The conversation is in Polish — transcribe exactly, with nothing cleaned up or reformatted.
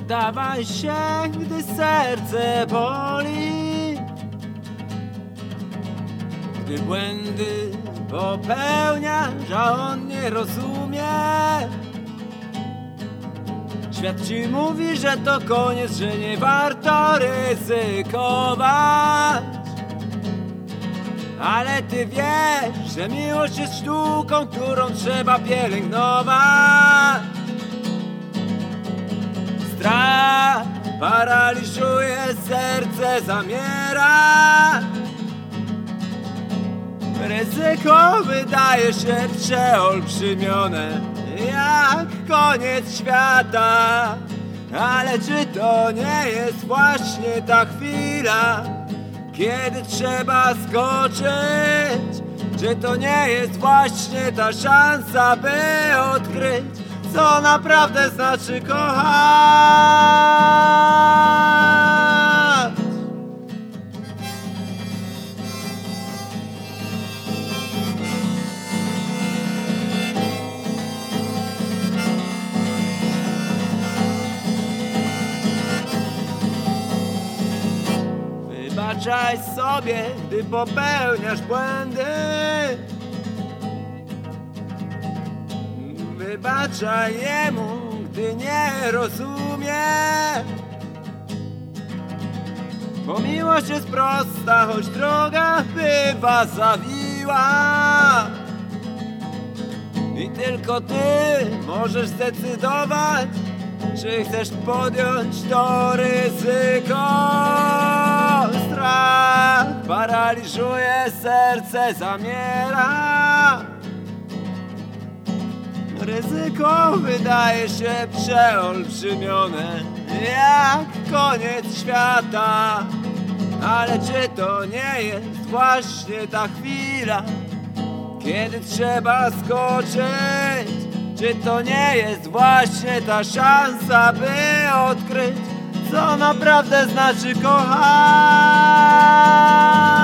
poddawaj się, gdy serce boli. Gdy błędy popełniasz, a on nie rozumie. Świat ci mówi, że to koniec, że nie warto ryzykować. Ale ty wiesz, że miłość jest sztuką, którą trzeba pielęgnować. Strach paraliżuje, serce zamiera. Ryzyko wydaje się przeolbrzymione, jak koniec świata. Ale czy to nie jest właśnie ta chwila, kiedy trzeba skoczyć? Czy to nie jest właśnie ta szansa, by odkryć, co naprawdę znaczy kochać? Wybaczaj sobie, gdy popełniasz błędy. Wybaczaj jemu, gdy nie rozumie. Bo miłość jest prosta, choć droga bywa zawiła. I tylko ty możesz zdecydować, czy chcesz podjąć to ryzyko. Strach paraliżuje, serce zamiera. Ryzyko wydaje się przeolbrzymione, jak koniec świata. Ale czy to nie jest właśnie ta chwila, kiedy trzeba skoczyć? Czy to nie jest właśnie ta szansa, by odkryć, co naprawdę znaczy kochać?